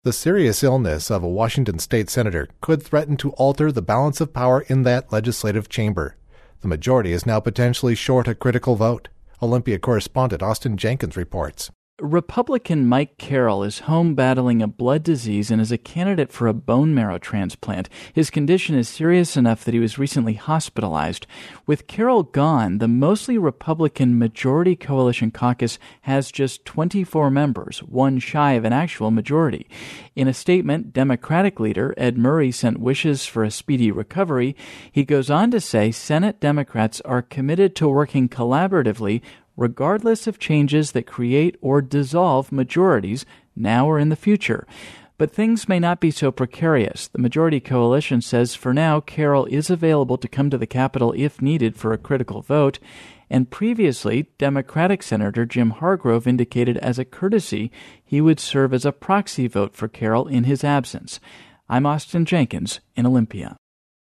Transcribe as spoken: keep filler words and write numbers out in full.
The serious illness of a Washington state senator could threaten to alter the balance of power in that legislative chamber. The majority is now potentially short a critical vote. Olympia correspondent Austin Jenkins reports. Republican Mike Carroll is home battling a blood disease and is a candidate for a bone marrow transplant. His condition is serious enough that he was recently hospitalized. With Carroll gone, the mostly Republican Majority Coalition caucus has just twenty-four members, one shy of an actual majority. In a statement, Democratic leader Ed Murray sent wishes for a speedy recovery. He goes on to say Senate Democrats are committed to working collaboratively regardless of changes that create or dissolve majorities now or in the future. But things may not be so precarious. The Majority Coalition says for now, Carroll is available to come to the Capitol if needed for a critical vote. And previously, Democratic Senator Jim Hargrove indicated as a courtesy he would serve as a proxy vote for Carroll in his absence. I'm Austin Jenkins in Olympia.